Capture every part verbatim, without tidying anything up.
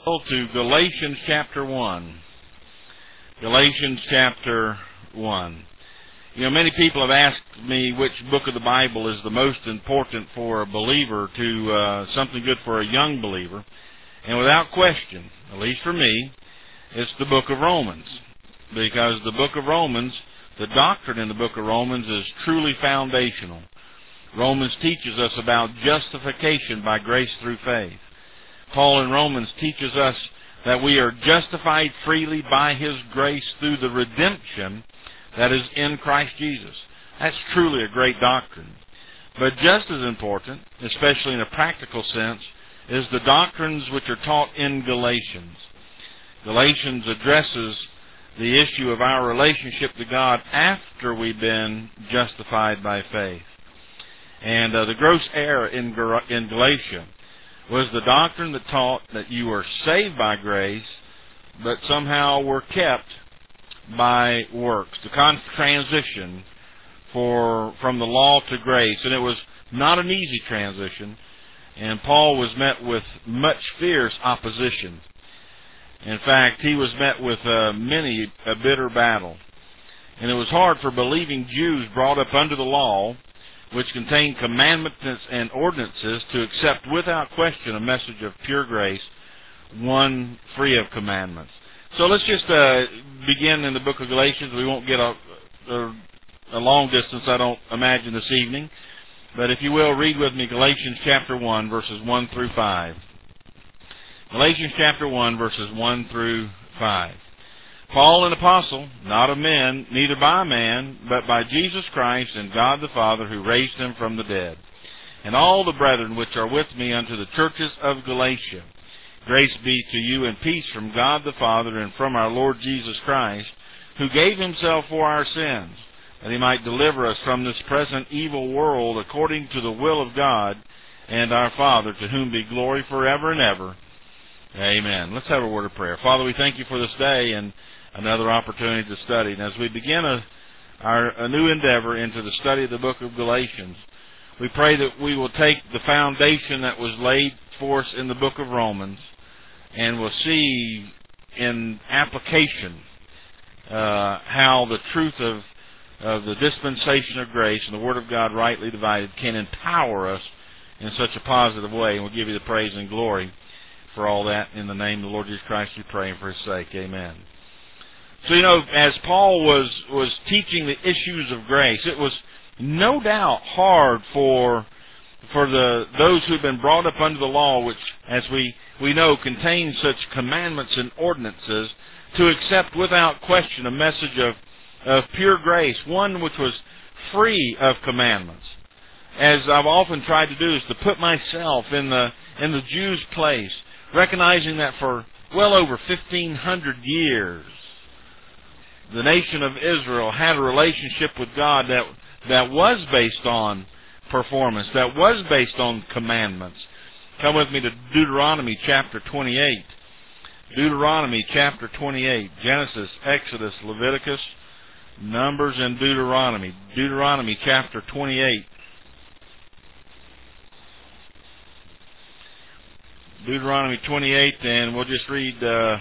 To Galatians chapter one. Galatians chapter one. You know, many people have asked me which book of the Bible is the most important for a believer to uh, something good for a young believer. And without question, at least for me, it's the book of Romans. Because the book of Romans, the doctrine in the book of Romans is truly foundational. Romans teaches us about justification by grace through faith. Paul in Romans teaches us that we are justified freely by His grace through the redemption that is in Christ Jesus. That's truly a great doctrine. But just as important, especially in a practical sense, is the doctrines which are taught in Galatians. Galatians addresses the issue of our relationship to God after we've been justified by faith. And uh, the gross error in, in Galatia was the doctrine that taught that you were saved by grace, but somehow were kept by works. The con- transition for from the law to grace, and it was not an easy transition. And Paul was met with much fierce opposition. In fact, he was met with uh, many a bitter battle, and it was hard for believing Jews brought up under the law, which contained commandments and ordinances, to accept without question a message of pure grace, one free of commandments. So let's just uh, begin in the book of Galatians. We won't get a, a, a long distance, I don't imagine, this evening. But if you will, read with me Galatians chapter one, verses one through five. Galatians chapter one, verses one through five. Paul, an apostle, not of men, neither by man, but by Jesus Christ and God the Father, who raised Him from the dead, and all the brethren which are with me unto the churches of Galatia. Grace be to you and peace from God the Father and from our Lord Jesus Christ, who gave Himself for our sins, that He might deliver us from this present evil world, according to the will of God and our Father, to whom be glory forever and ever. Amen. Let's have a word of prayer. Father, we thank You for this day and another opportunity to study. And as we begin a, our, a new endeavor into the study of the book of Galatians, we pray that we will take the foundation that was laid for us in the book of Romans, and we'll see in application uh, how the truth of, of the dispensation of grace and the Word of God rightly divided can empower us in such a positive way. And we'll give You the praise and glory for all that. In the name of the Lord Jesus Christ we pray, and for His sake. Amen. So, you know, as Paul was, was teaching the issues of grace, it was no doubt hard for for the those who had been brought up under the law, which, as we, we know, contains such commandments and ordinances, to accept without question a message of, of pure grace, one which was free of commandments. As I've often tried to do, is to put myself in the in the Jew's place, recognizing that for well over fifteen hundred years, the nation of Israel had a relationship with God that that was based on performance, that was based on commandments. Come with me to Deuteronomy chapter twenty-eight. Deuteronomy chapter twenty-eight. Genesis, Exodus, Leviticus, Numbers, and Deuteronomy. Deuteronomy chapter twenty-eight. Deuteronomy twenty-eight, and we'll just read uh,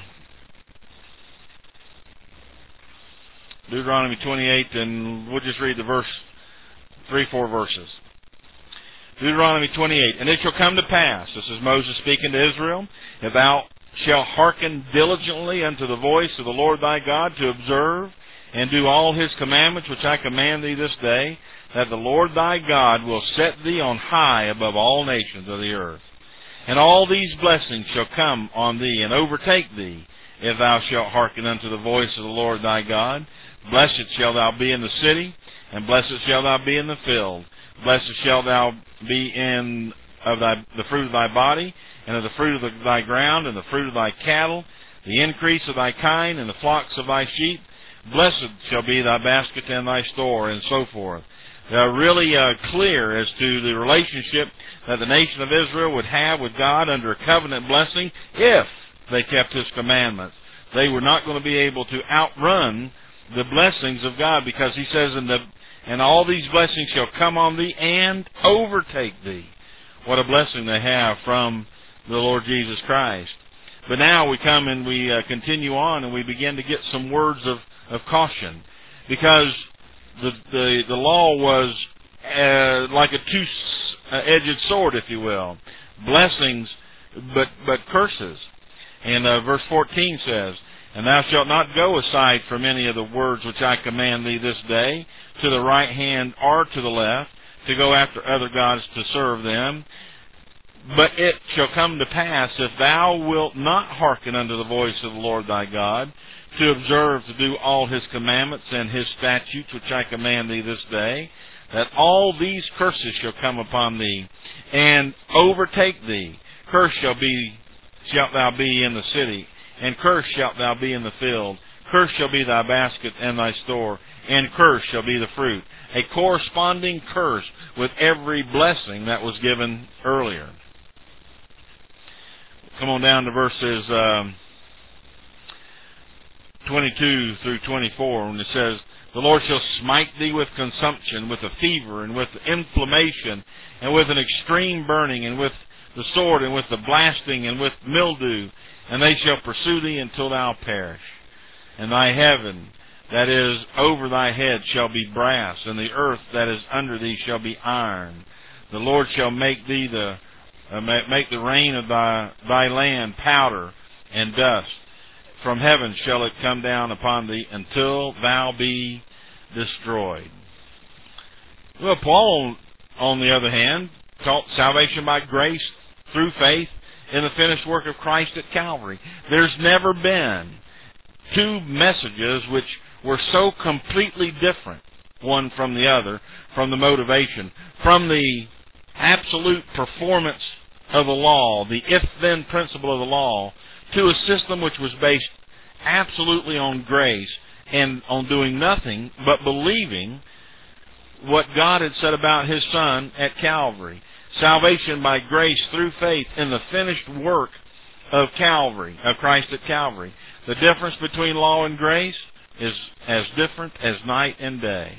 Deuteronomy twenty-eight, and we'll just read the verse, three, four verses. Deuteronomy twenty-eight, and it shall come to pass, this is Moses speaking to Israel, if thou shalt hearken diligently unto the voice of the Lord thy God, to observe and do all His commandments which I command thee this day, that the Lord thy God will set thee on high above all nations of the earth. And all these blessings shall come on thee and overtake thee, if thou shalt hearken unto the voice of the Lord thy God. Blessed shalt thou be in the city, and blessed shalt thou be in the field. Blessed shalt thou be in of thy, the fruit of thy body, and of the fruit of the, thy ground, and the fruit of thy cattle, the increase of thy kind, and the flocks of thy sheep. Blessed shall be thy basket and thy store, and so forth. They are really uh, clear as to the relationship that the nation of Israel would have with God under a covenant blessing if they kept His commandments. They were not going to be able to outrun the blessings of God, because He says, in the, and all these blessings shall come on thee and overtake thee. What a blessing they have from the Lord Jesus Christ. But now we come and we uh, continue on, and we begin to get some words of, of caution, because the the, the law was uh, like a two-edged sword, if you will. Blessings, but but curses. And uh, verse fourteen says, "And thou shalt not go aside from any of the words which I command thee this day, to the right hand or to the left, to go after other gods to serve them. But it shall come to pass, if thou wilt not hearken unto the voice of the Lord thy God, to observe to do all his commandments and his statutes which I command thee this day, that all these curses shall come upon thee, and overtake thee. Cursed shall be shalt thou be in the city, and cursed shalt thou be in the field. Cursed shall be thy basket and thy store, and cursed shall be the fruit." A corresponding curse with every blessing that was given earlier. Come on down to verses um, twenty-two through twenty-four, when it says, "The Lord shall smite thee with consumption, with a fever, and with inflammation, and with an extreme burning, and with the sword, and with the blasting, and with mildew, and they shall pursue thee until thou perish. And thy heaven that is over thy head shall be brass, and the earth that is under thee shall be iron. The Lord shall make thee the uh, make the rain of thy thy land powder and dust. From heaven shall it come down upon thee until thou be destroyed." Well, Paul, on the other hand, taught salvation by grace through faith in the finished work of Christ at Calvary. There's never been two messages which were so completely different, one from the other, from the motivation, from the absolute performance of the law, the if-then principle of the law, to a system which was based absolutely on grace and on doing nothing but believing what God had said about His Son at Calvary. Salvation by grace through faith in the finished work of Calvary, of Christ at Calvary. The difference between law and grace is as different as night and day.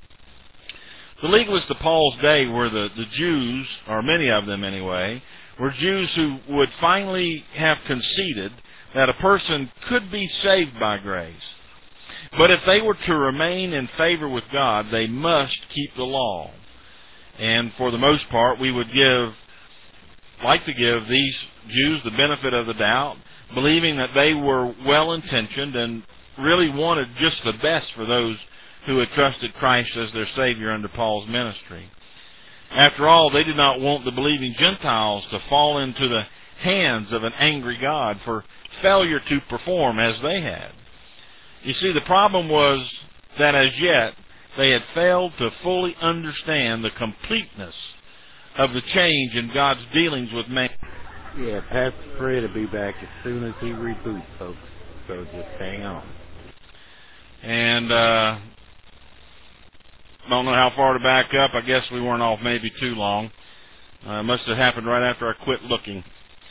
The legalists of Paul's day were the, the Jews, or many of them anyway, were Jews who would finally have conceded that a person could be saved by grace. But if they were to remain in favor with God, they must keep the law. And for the most part, we would give, like to give these Jews the benefit of the doubt, believing that they were well-intentioned and really wanted just the best for those who had trusted Christ as their Savior under Paul's ministry. After all, they did not want the believing Gentiles to fall into the hands of an angry God for failure to perform as they had. You see, the problem was that as yet they had failed to fully understand the completeness of the change in God's dealings with man. Yeah, Pastor Fred will be back as soon as he reboots, folks. So just hang on. And uh, don't know how far to back up. I guess we weren't off maybe too long. Uh, must have happened right after I quit looking.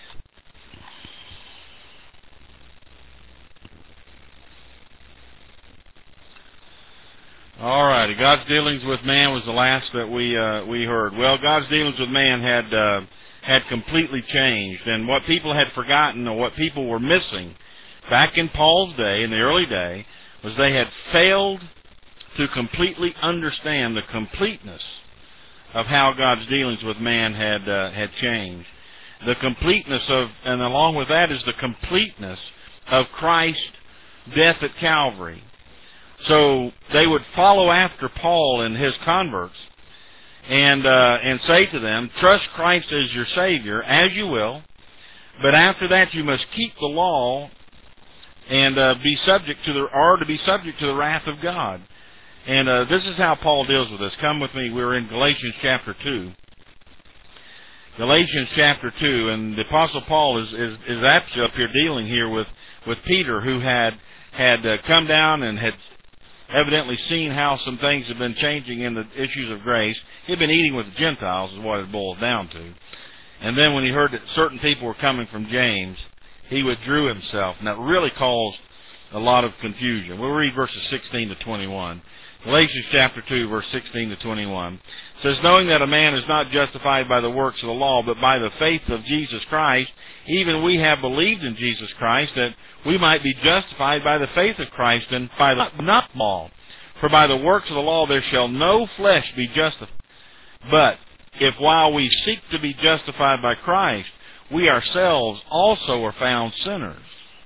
All righty. God's dealings with man was the last that we uh, we heard. Well, God's dealings with man had uh, had completely changed, and what people had forgotten, or what people were missing back in Paul's day, in the early day, was they had failed to completely understand the completeness of how God's dealings with man had uh, had changed. The completeness of, and along with that is the completeness of Christ's death at Calvary. So they would follow after Paul and his converts and uh, and say to them, trust Christ as your Savior, as you will, but after that you must keep the law and uh, be subject to the, or to be subject to the wrath of God. And uh, this is how Paul deals with this. Come with me. We're in Galatians chapter two. Galatians chapter two, and the Apostle Paul is is, is actually up here dealing here with, with Peter, who had had uh, come down and had evidently seen how some things have been changing in the issues of grace. He'd been eating with the Gentiles, is what it boils down to. And then when he heard that certain people were coming from James, he withdrew himself. And that really caused a lot of confusion. We'll read verses sixteen to twenty-one. Galatians chapter two, verse sixteen to twenty-one. It says, knowing that a man is not justified by the works of the law, but by the faith of Jesus Christ, even we have believed in Jesus Christ, that we might be justified by the faith of Christ, and by the not law. For by the works of the law there shall no flesh be justified. But if while we seek to be justified by Christ, we ourselves also are found sinners,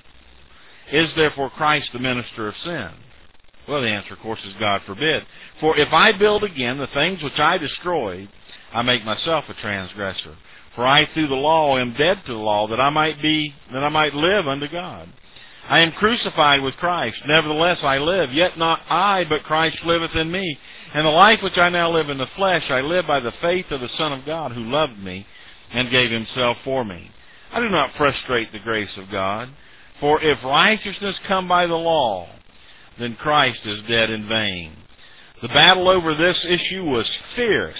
is therefore Christ the minister of sin? Well, the answer, of course, is God forbid. For if I build again the things which I destroyed, I make myself a transgressor. For I through the law am dead to the law, that I might be, that I might live unto God. I am crucified with Christ. Nevertheless I live, yet not I, but Christ liveth in me. And the life which I now live in the flesh, I live by the faith of the Son of God, who loved me and gave himself for me. I do not frustrate the grace of God. For if righteousness come by the law, then Christ is dead in vain. The battle over this issue was fierce,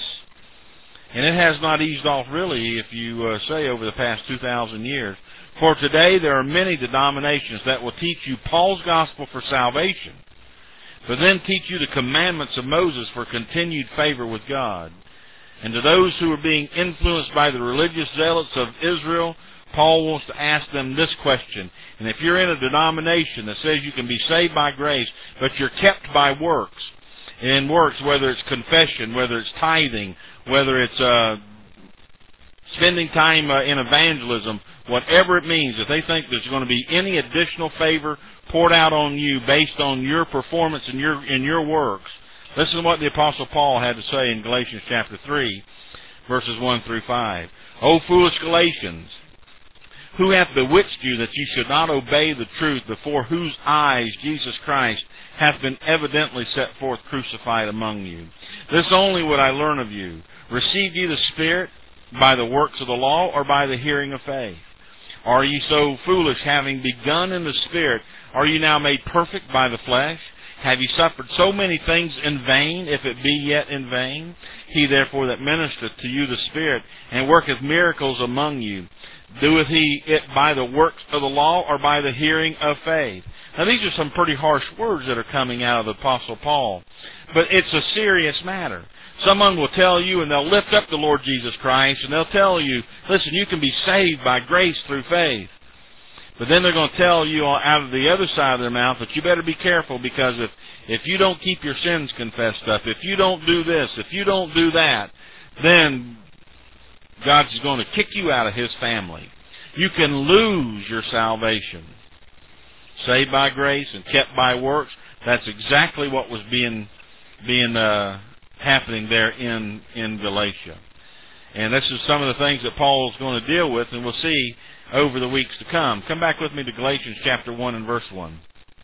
and it has not eased off really, if you uh, say, over the past two thousand years. For today there are many denominations that will teach you Paul's gospel for salvation, but then teach you the commandments of Moses for continued favor with God. And to those who are being influenced by the religious zealots of Israel, Paul wants to ask them this question. And if you're in a denomination that says you can be saved by grace, but you're kept by works, and works, whether it's confession, whether it's tithing, whether it's uh, spending time uh, in evangelism, whatever it means, if they think there's going to be any additional favor poured out on you based on your performance and your in your works, listen to what the Apostle Paul had to say in Galatians chapter three, verses one through five. O foolish Galatians, who hath bewitched you that ye should not obey the truth, before whose eyes Jesus Christ hath been evidently set forth crucified among you? This only would I learn of you. Received ye the Spirit by the works of the law, or by the hearing of faith? Are ye so foolish, having begun in the Spirit, are ye now made perfect by the flesh? Have ye suffered so many things in vain, if it be yet in vain? He therefore that ministereth to you the Spirit, and worketh miracles among you, doeth he it by the works of the law, or by the hearing of faith? Now these are some pretty harsh words that are coming out of the Apostle Paul, but it's a serious matter. Someone will tell you, and they'll lift up the Lord Jesus Christ, and they'll tell you, listen, you can be saved by grace through faith. But then they're going to tell you out of the other side of their mouth that you better be careful, because if, if you don't keep your sins confessed up, if you don't do this, if you don't do that, then God's going to kick you out of His family. You can lose your salvation. Saved by grace and kept by works, that's exactly what was being being uh, happening there in, in Galatia. And this is some of the things that Paul is going to deal with, and we'll see over the weeks to come. Come back with me to Galatians chapter one and verse one.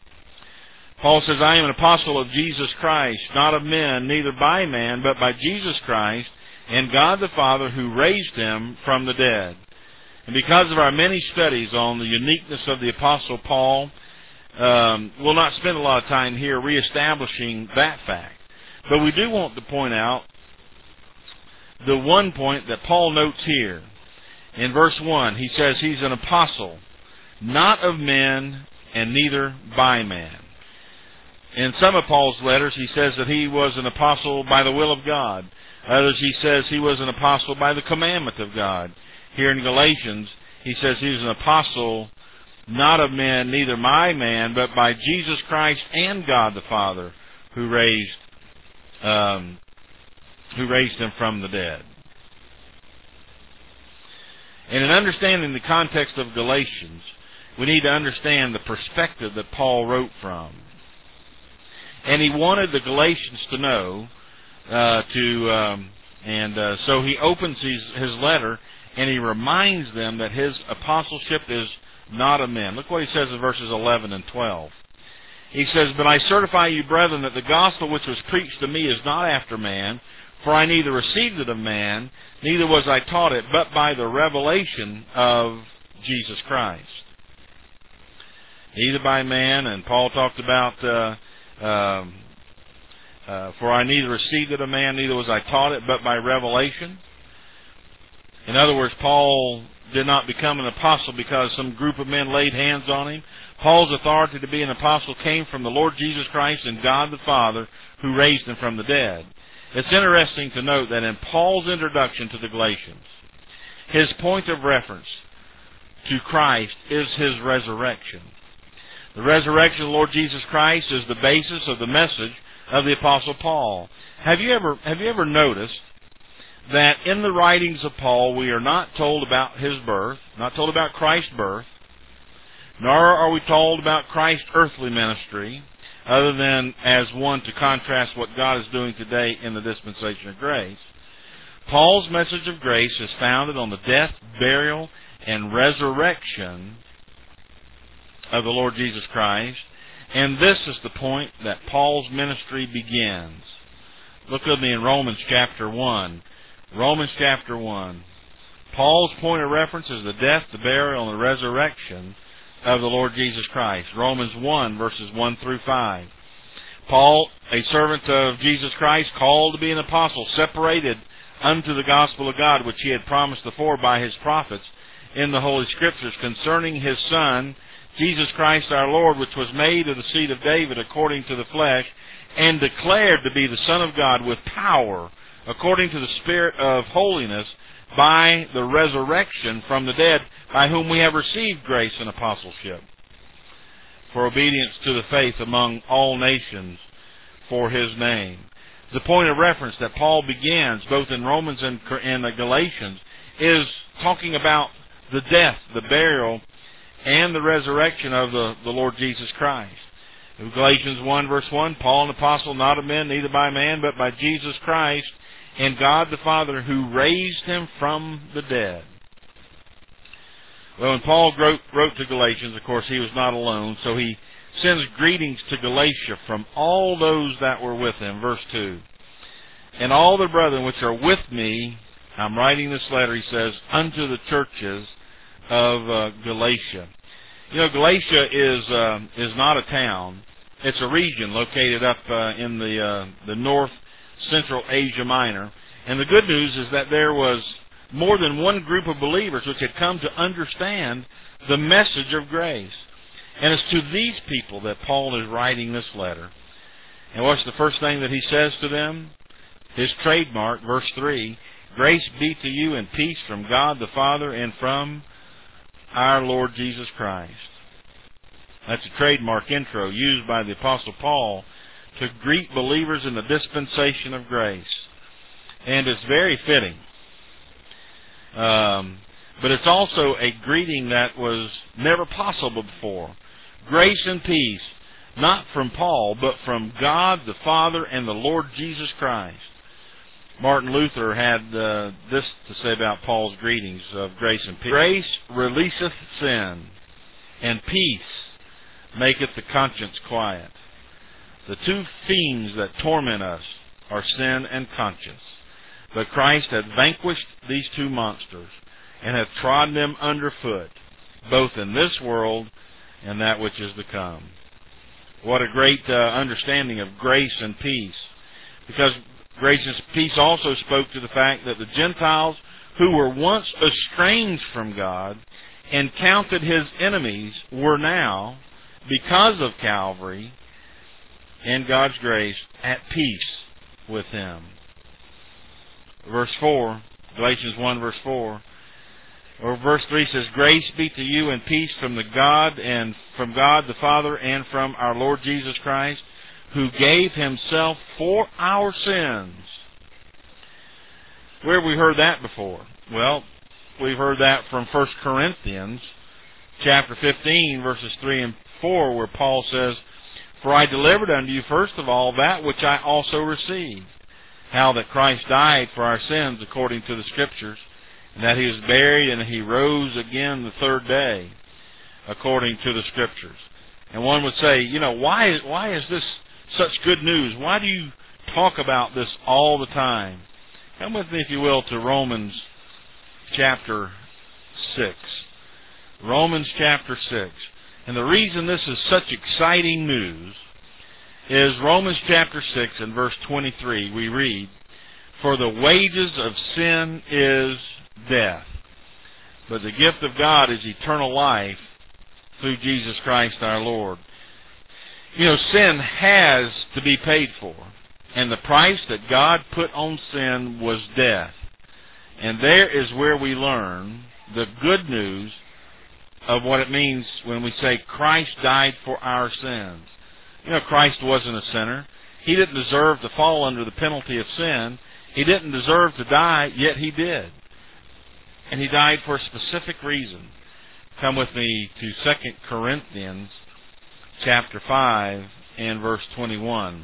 Paul says, I am an apostle of Jesus Christ, not of men, neither by man, but by Jesus Christ, and God the Father, who raised him from the dead. And because of our many studies on the uniqueness of the Apostle Paul, um, we'll not spend a lot of time here reestablishing that fact. But we do want to point out the one point that Paul notes here. In verse one, he says he's an apostle, not of men, and neither by man. In some of Paul's letters, he says that he was an apostle by the will of God. Others, he says he was an apostle by the commandment of God. Here in Galatians, he says he was an apostle, not of men, neither by man, but by Jesus Christ and God the Father, who raised, um, who raised him from the dead. And in understanding the context of Galatians, we need to understand the perspective that Paul wrote from. And he wanted the Galatians to know, uh, to, um, and uh, so he opens his, his letter, and he reminds them that his apostleship is not of men. Look what he says in verses eleven and twelve. He says, But I certify you, brethren, that the gospel which was preached to me is not after man, for I neither received it of man, neither was I taught it, but by the revelation of Jesus Christ. Neither by man, and Paul talked about, uh, um, uh, for I neither received it of man, neither was I taught it, but by revelation. In other words, Paul did not become an apostle because some group of men laid hands on him. Paul's authority to be an apostle came from the Lord Jesus Christ and God the Father, who raised him from the dead. It's interesting to note that in Paul's introduction to the Galatians, his point of reference to Christ is his resurrection. The resurrection of the Lord Jesus Christ is the basis of the message of the Apostle Paul. Have you ever, have you ever noticed that in the writings of Paul we are not told about his birth, not told about Christ's birth, nor are we told about Christ's earthly ministry, other than as one to contrast what God is doing today in the dispensation of grace. Paul's message of grace is founded on the death, burial, and resurrection of the Lord Jesus Christ, and this is the point that Paul's ministry begins. Look with me in Romans chapter one. Romans chapter one. Paul's point of reference is the death, the burial, and the resurrection of the Lord Jesus Christ. Romans one, verses one through five. Paul, a servant of Jesus Christ, called to be an apostle, separated unto the gospel of God, which he had promised before by his prophets in the Holy Scriptures, concerning his Son, Jesus Christ our Lord, which was made of the seed of David according to the flesh, and declared to be the Son of God with power, according to the Spirit of holiness, by the resurrection from the dead, by whom we have received grace and apostleship, for obedience to the faith among all nations for his name. The point of reference that Paul begins, both in Romans and in the Galatians, is talking about the death, the burial, and the resurrection of the, the Lord Jesus Christ. In Galatians one, verse one, Paul, an apostle, not of men, neither by man, but by Jesus Christ, and God the Father, who raised him from the dead. Well, when Paul wrote, wrote to Galatians, of course, he was not alone, so he sends greetings to Galatia from all those that were with him. Verse two. And all the brethren which are with me, I'm writing this letter, he says, unto the churches of uh, Galatia. You know, Galatia is uh, is not a town. It's a region located up uh, in the uh, the north central Asia Minor. And the good news is that there was more than one group of believers which had come to understand the message of grace. And it's to these people that Paul is writing this letter. And what's the first thing that he says to them? His trademark, verse three, grace be to you and peace from God the Father and from our Lord Jesus Christ. That's a trademark intro used by the Apostle Paul to greet believers in the dispensation of grace. And it's very fitting. Um, but it's also a greeting that was never possible before. Grace and peace, not from Paul, but from God the Father and the Lord Jesus Christ. Martin Luther had uh, this to say about Paul's greetings of grace and peace. Grace releaseth sin, and peace maketh the conscience quiet. The two fiends that torment us are sin and conscience. But Christ hath vanquished these two monsters, and hath trodden them under foot, both in this world and that which is to come. What a great uh, understanding of grace and peace. Because grace and peace also spoke to the fact that the Gentiles, who were once estranged from God and counted his enemies, were now, because of Calvary and God's grace, at peace with him. Verse four, Galatians one, verse four, or verse three says, grace be to you and peace from the God and from God the Father and from our Lord Jesus Christ, who gave himself for our sins. Where have we heard that before? Well, we've heard that from First Corinthians chapter fifteen, verses three and four, where Paul says, for I delivered unto you first of all that which I also received, how that Christ died for our sins according to the Scriptures, and that he was buried, and he rose again the third day according to the Scriptures. And one would say, you know, why is, why is this such good news? Why do you talk about this all the time? Come with me, if you will, to Romans chapter six. Romans chapter six. And the reason this is such exciting news is Romans chapter six and verse twenty-three. We read, for the wages of sin is death. But the gift of God is eternal life through Jesus Christ our Lord. You know, sin has to be paid for. And the price that God put on sin was death. And there is where we learn the good news of what it means when we say Christ died for our sins. You know, Christ wasn't a sinner. He didn't deserve to fall under the penalty of sin. He didn't deserve to die, yet He did. And He died for a specific reason. Come with me to Second Corinthians chapter five and verse twenty-one.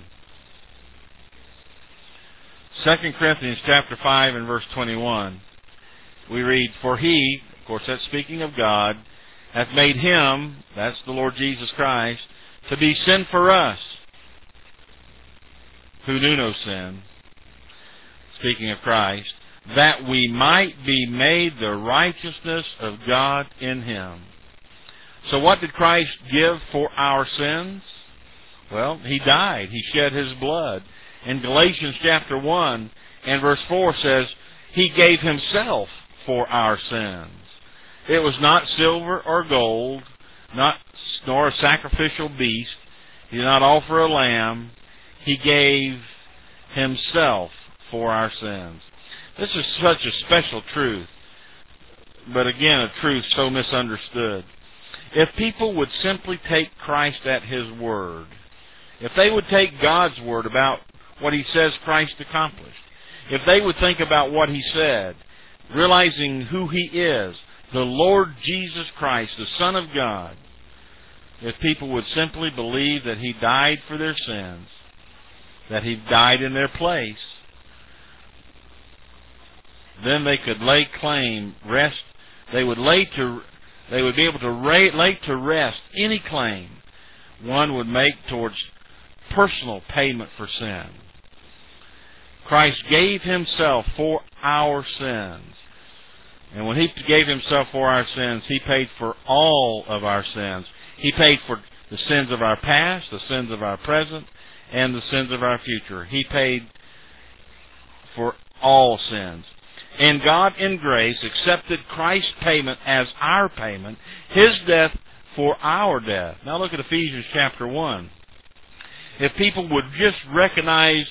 Second Corinthians chapter five and verse twenty-one. We read, "For He," of course that's speaking of God, "hath made Him," that's the Lord Jesus Christ, "to be sin for us, who knew no sin," speaking of Christ, "that we might be made the righteousness of God in Him." So what did Christ give for our sins? Well, He died. He shed His blood. In Galatians chapter one and verse four says, He gave Himself for our sins. It was not silver or gold, not nor a sacrificial beast. He did not offer a lamb. He gave Himself for our sins. This is such a special truth, but again, a truth so misunderstood. If people would simply take Christ at His word, if they would take God's word about what He says Christ accomplished, if they would think about what He said, realizing who He is, the Lord Jesus Christ, the Son of God, if people would simply believe that He died for their sins, that He died in their place, then they could lay claim, rest, they would lay to, they would be able to lay, lay to rest any claim one would make towards personal payment for sin. Christ gave Himself for our sins. And when He gave Himself for our sins, He paid for all of our sins. He paid for the sins of our past, the sins of our present, and the sins of our future. He paid for all sins. And God in grace accepted Christ's payment as our payment, His death for our death. Now look at Ephesians chapter one. If people would just recognize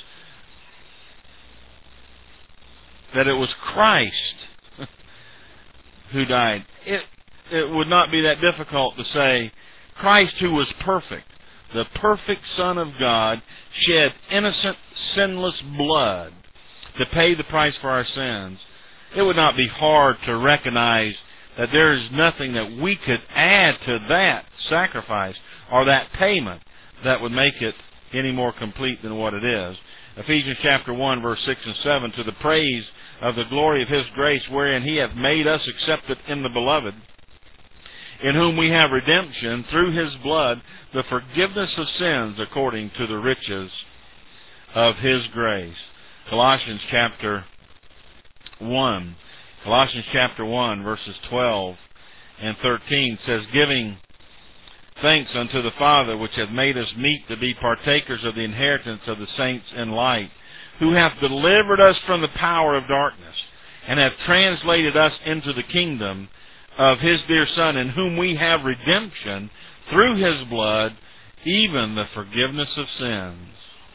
that it was Christ who died, it, it would not be that difficult to say, Christ who was perfect, the perfect Son of God, shed innocent, sinless blood to pay the price for our sins. It would not be hard to recognize that there is nothing that we could add to that sacrifice or that payment that would make it any more complete than what it is. Ephesians chapter one, verse six and seven, "To the praise of the glory of His grace, wherein He hath made us accepted in the Beloved, in whom we have redemption through His blood, the forgiveness of sins according to the riches of His grace." Colossians chapter one. Colossians chapter one, verses twelve and thirteen says, "Giving thanks unto the Father, which hath made us meet to be partakers of the inheritance of the saints in light, who hath delivered us from the power of darkness, and hath translated us into the kingdom of His dear Son, in whom we have redemption through His blood, even the forgiveness of sins."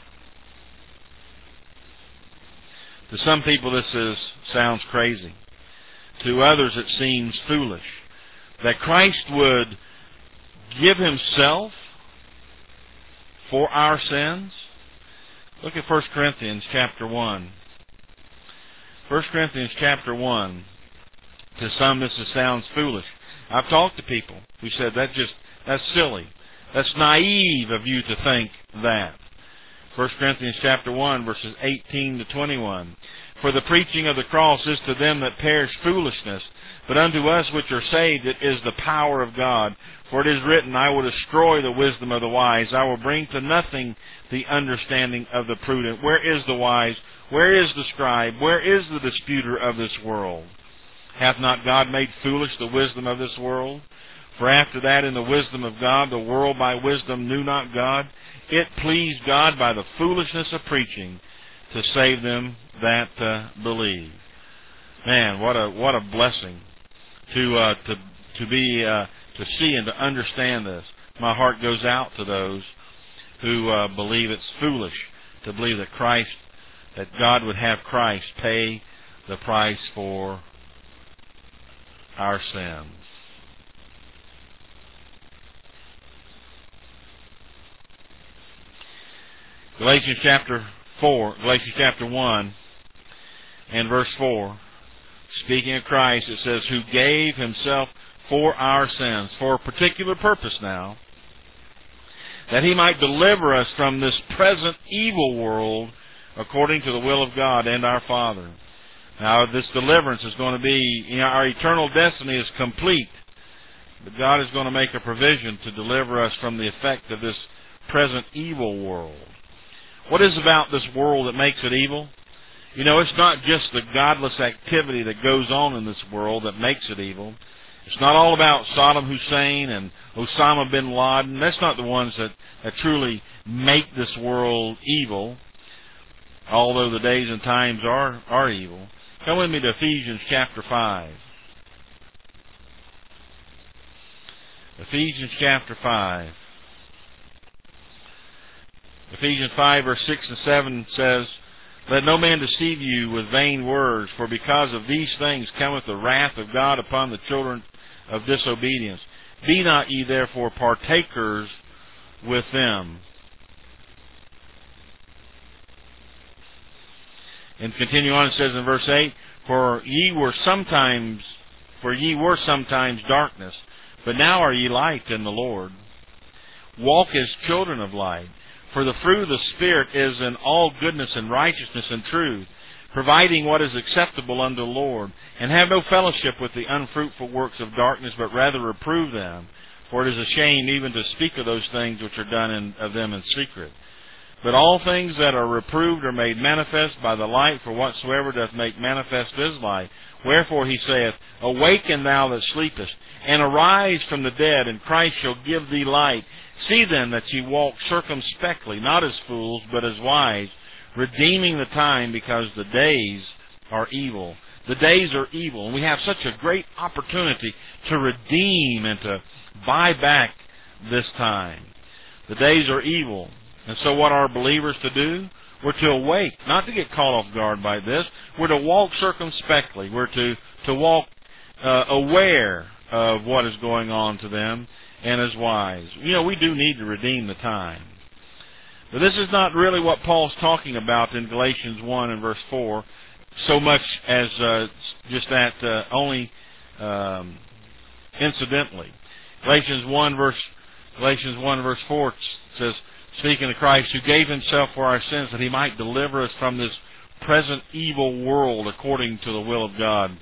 To some people this is sounds crazy. To others it seems foolish. That Christ would give Himself for our sins. Look at First Corinthians chapter one. First Corinthians chapter one. To some this is, sounds foolish. I've talked to people who said that just that's silly. That's naive of you to think that. First Corinthians chapter one, verses eighteen to twenty-one. "For the preaching of the cross is to them that perish foolishness, but unto us which are saved it is the power of God. For it is written, I will destroy the wisdom of the wise. I will bring to nothing the understanding of the prudent. Where is the wise? Where is the scribe? Where is the disputer of this world? Hath not God made foolish the wisdom of this world? For after that in the wisdom of God, the world by wisdom knew not God. It pleased God by the foolishness of preaching to save them that uh, believe." Man, what a what a blessing to uh, to to be uh, to see and to understand this. My heart goes out to those who uh, believe it's foolish to believe that Christ, that God would have Christ pay the price for our sins. Galatians chapter four, Galatians chapter one, and verse four. Speaking of Christ, it says, who gave himself for our sins, for a particular purpose now, that he might deliver us from this present evil world according to the will of God and our Father. Now, this deliverance is going to be, you know, our eternal destiny is complete, but God is going to make a provision to deliver us from the effect of this present evil world. What is about this world that makes it evil? You know, it's not just the godless activity that goes on in this world that makes it evil. It's not all about Saddam Hussein and Osama bin Laden. That's not the ones that, that truly make this world evil, although the days and times are, are evil. Come with me to Ephesians chapter five. Ephesians chapter five. Ephesians five, verse six and seven says, let no man deceive you with vain words, for because of these things cometh the wrath of God upon the children of disobedience. Be not ye therefore partakers with them. And continue on, it says in verse eight, For ye were sometimes, for ye were sometimes darkness, but now are ye light in the Lord. Walk as children of light. For the fruit of the Spirit is in all goodness and righteousness and truth, providing what is acceptable unto the Lord. And have no fellowship with the unfruitful works of darkness, but rather reprove them. For it is a shame even to speak of those things which are done in, of them in secret. But all things that are reproved are made manifest by the light, for whatsoever doth make manifest is light. Wherefore he saith, Awaken thou that sleepest, and arise from the dead, and Christ shall give thee light. See then that ye walk circumspectly, not as fools, but as wise, redeeming the time, because the days are evil. The days are evil, and we have such a great opportunity to redeem and to buy back this time. The days are evil. And so what are believers to do? We're to awake, not to get caught off guard by this. We're to walk circumspectly. We're to, to walk uh, aware of what is going on to them, and as wise. You know, we do need to redeem the time. But this is not really what Paul's talking about in Galatians one and verse four, so much as uh, just that uh, only um, incidentally. Galatians one verse Galatians one verse four says, speaking of Christ, who gave himself for our sins, that he might deliver us from this present evil world according to the will of God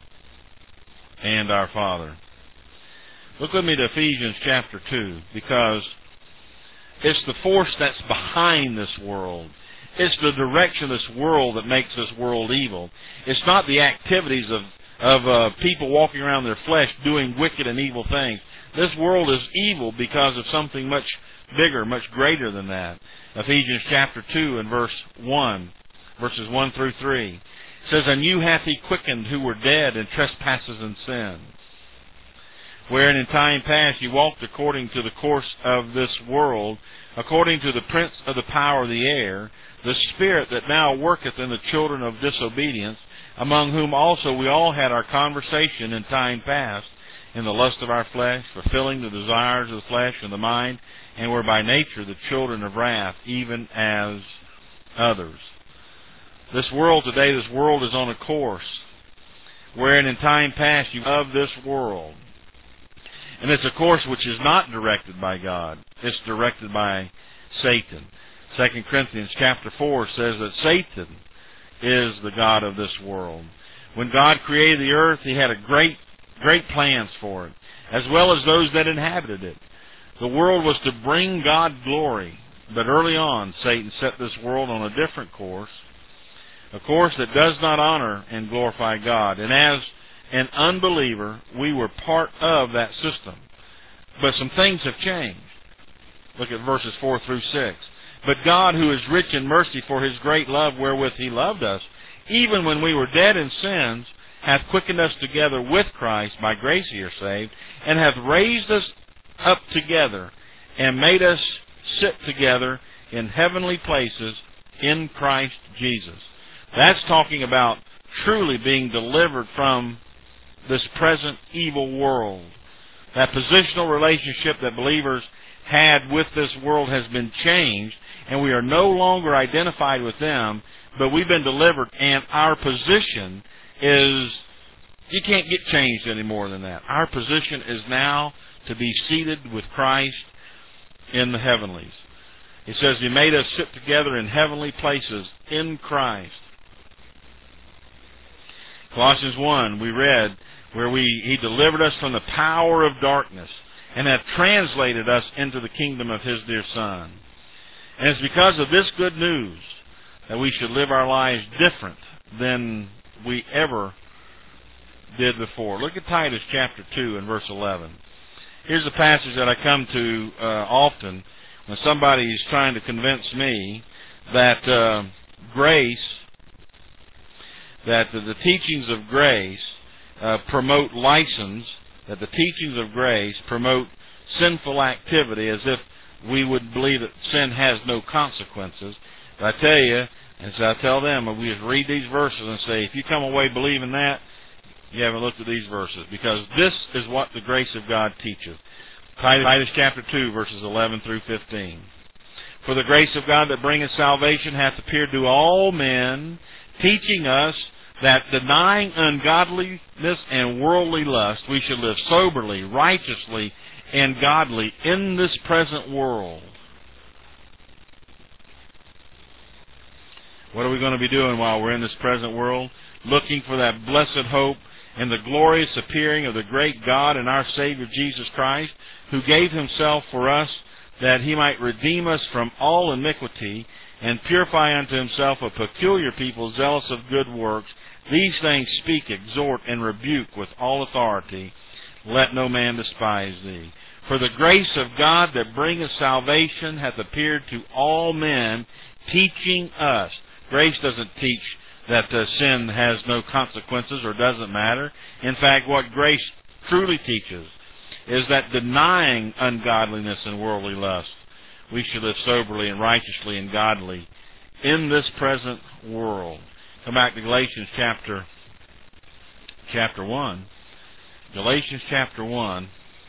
and our Father. Look with me to Ephesians chapter two, because it's the force that's behind this world. It's the direction of this world that makes this world evil. It's not the activities of, of uh, people walking around their flesh doing wicked and evil things. This world is evil because of something much bigger, much greater than that. Ephesians chapter two and verse one, verses one through three. It says, And you hath he quickened who were dead in trespasses and sins, wherein in time past you walked according to the course of this world, according to the prince of the power of the air, the spirit that now worketh in the children of disobedience, among whom also we all had our conversation in time past, in the lust of our flesh, fulfilling the desires of the flesh and the mind, and were by nature the children of wrath, even as others. This world today, this world is on a course, wherein in time past you of this world. And it's a course which is not directed by God. It's directed by Satan. Second Corinthians chapter four says that Satan is the god of this world. When God created the earth, he had a great, great plans for it, as well as those that inhabited it. The world was to bring God glory, but early on, Satan set this world on a different course, a course that does not honor and glorify God. And as an unbeliever, we were part of that system. But some things have changed. Look at verses four through six. But God, who is rich in mercy for his great love wherewith he loved us, even when we were dead in sins, hath quickened us together with Christ, by grace ye are saved, and hath raised us up together, and made us sit together in heavenly places in Christ Jesus. That's talking about truly being delivered from this present evil world. That positional relationship that believers had with this world has been changed, and we are no longer identified with them, but we've been delivered, and our position is, you can't get changed any more than that. Our position is now to be seated with Christ in the heavenlies. He says He made us sit together in heavenly places in Christ. Colossians one, we read where we He delivered us from the power of darkness and hath translated us into the kingdom of His dear Son. And it's because of this good news that we should live our lives different than we ever did before. Look at Titus chapter two and verse eleven. Here's a passage that I come to uh, often when somebody is trying to convince me that uh, grace, that the, the teachings of grace uh, promote license, that the teachings of grace promote sinful activity, as if we would believe that sin has no consequences. But I tell you, and so I tell them, we just read these verses and say, if you come away believing that, you haven't looked at these verses, because this is what the grace of God teaches. Titus chapter two, verses eleven through fifteen. For the grace of God that bringeth salvation hath appeared to all men, teaching us that denying ungodliness and worldly lust, we should live soberly, righteously, and godly in this present world. What are we going to be doing while we're in this present world? Looking for that blessed hope and the glorious appearing of the great God and our Savior Jesus Christ, who gave Himself for us that He might redeem us from all iniquity and purify unto Himself a peculiar people zealous of good works. These things speak, exhort, and rebuke with all authority. Let no man despise thee. For the grace of God that bringeth salvation hath appeared to all men, teaching us. Grace doesn't teach that uh, sin has no consequences or doesn't matter. In fact, what grace truly teaches is that denying ungodliness and worldly lust, we should live soberly and righteously and godly in this present world. Come back to Galatians chapter chapter one. Galatians chapter one.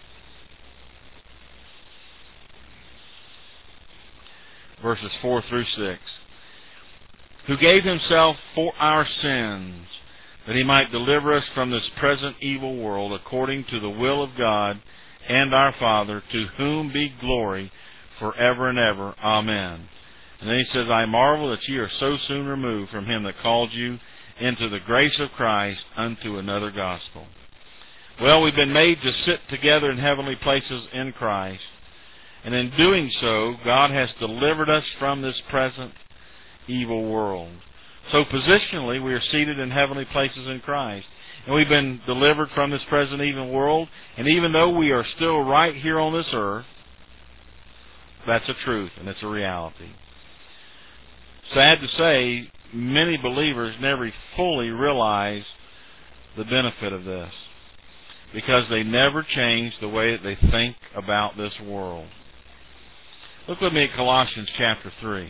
Verses four through six. Who gave Himself for our sins, that He might deliver us from this present evil world, according to the will of God and our Father, to whom be glory forever and ever. Amen. And then he says, I marvel that ye are so soon removed from Him that called you into the grace of Christ unto another gospel. Well, we've been made to sit together in heavenly places in Christ. And in doing so, God has delivered us from this present evil world. So positionally, we are seated in heavenly places in Christ. And we've been delivered from this present evil world. And even though we are still right here on this earth, that's a truth and it's a reality. Sad to say, many believers never fully realize the benefit of this, because they never change the way that they think about this world. Look with me at Colossians chapter three.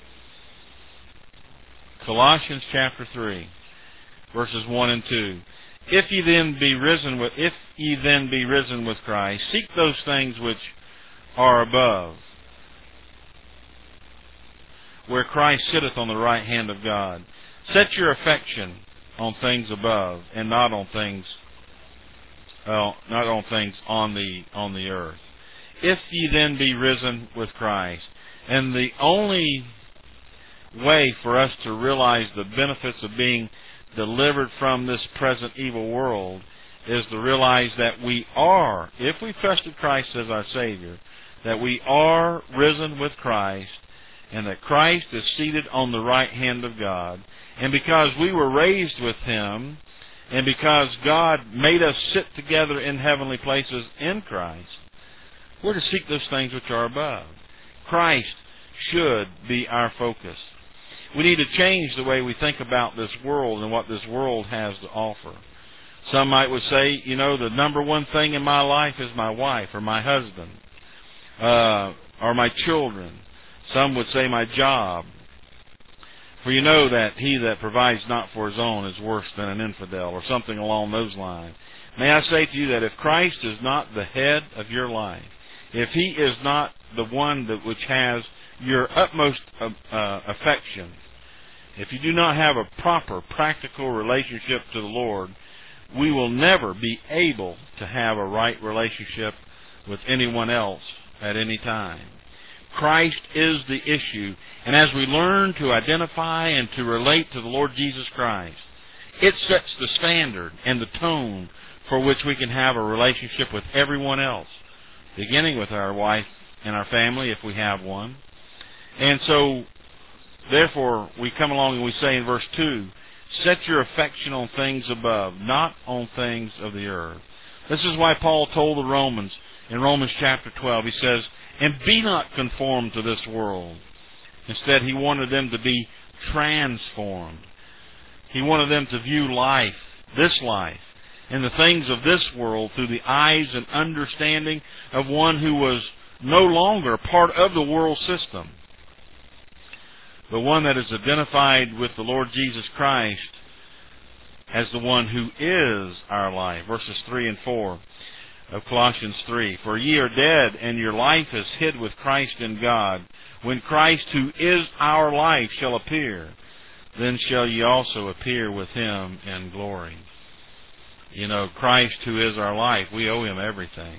Colossians chapter three, verses one and two. If ye then be risen with if ye then be risen with Christ, seek those things which are above, where Christ sitteth on the right hand of God. Set your affection on things above, and not on things well, not on things on the on the earth. If ye then be risen with Christ. And the only way for us to realize the benefits of being delivered from this present evil world is to realize that we are, if we trusted Christ as our Savior, that we are risen with Christ, and that Christ is seated on the right hand of God. And because we were raised with Him, and because God made us sit together in heavenly places in Christ, we're to seek those things which are above. Christ should be our focus. We need to change the way we think about this world and what this world has to offer. Some might would say, you know, the number one thing in my life is my wife or my husband, uh, or my children. Some would say my job. For you know that he that provides not for his own is worse than an infidel, or something along those lines. May I say to you that if Christ is not the head of your life, if he is not the one that which has your utmost uh, uh, affection, if you do not have a proper, practical relationship to the Lord, we will never be able to have a right relationship with anyone else at any time. Christ is the issue, and as we learn to identify and to relate to the Lord Jesus Christ, it sets the standard and the tone for which we can have a relationship with everyone else, beginning with our wife and our family if we have one. And so, therefore, we come along and we say in verse two, set your affection on things above, not on things of the earth. This is why Paul told the Romans in Romans chapter twelve, he says, and be not conformed to this world. Instead, he wanted them to be transformed. He wanted them to view life, this life, and the things of this world through the eyes and understanding of one who was no longer part of the world system, the one that is identified with the Lord Jesus Christ as the one who is our life. Verses three and four of Colossians three. For ye are dead, and your life is hid with Christ in God. When Christ, who is our life, shall appear, then shall ye also appear with him in glory. You know, Christ, who is our life, we owe him everything.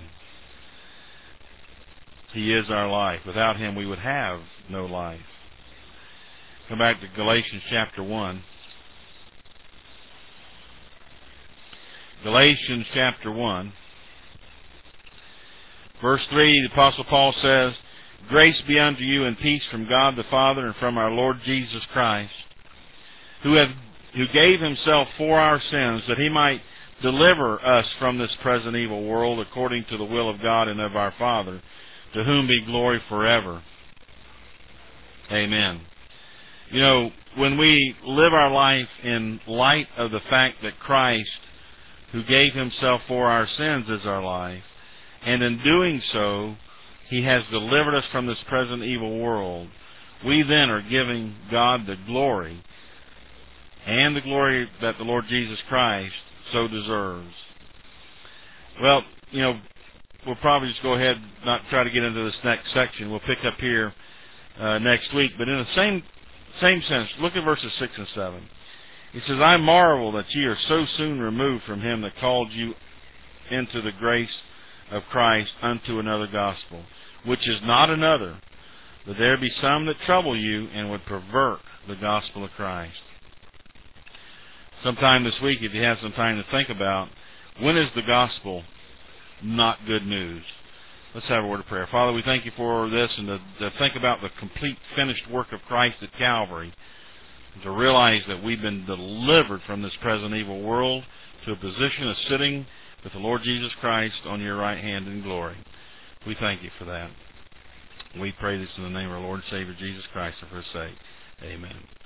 He is our life. Without him, we would have no life. Come back to Galatians chapter one. Galatians chapter one. Verse three, the Apostle Paul says, grace be unto you and peace from God the Father and from our Lord Jesus Christ, who have who gave himself for our sins, that he might deliver us from this present evil world, according to the will of God and of our Father, to whom be glory forever. Amen. You know, when we live our life in light of the fact that Christ, who gave himself for our sins, is our life, and in doing so, he has delivered us from this present evil world, we then are giving God the glory, and the glory that the Lord Jesus Christ so deserves. Well, you know, we'll probably just go ahead and not try to get into this next section. We'll pick up here uh, next week. But in the same same sense, look at verses six and seven. It says, I marvel that ye are so soon removed from him that called you into the grace of Christ unto another gospel, which is not another, but there be some that trouble you and would pervert the gospel of Christ. Sometime this week, if you have some time to think about, when is the gospel not good news? Let's have a word of prayer. Father, we thank you for this, and to, to think about the complete finished work of Christ at Calvary, and to realize that we've been delivered from this present evil world to a position of sitting with the Lord Jesus Christ on your right hand in glory. We thank you for that. We pray this in the name of our Lord and Savior Jesus Christ, and for his sake. Amen.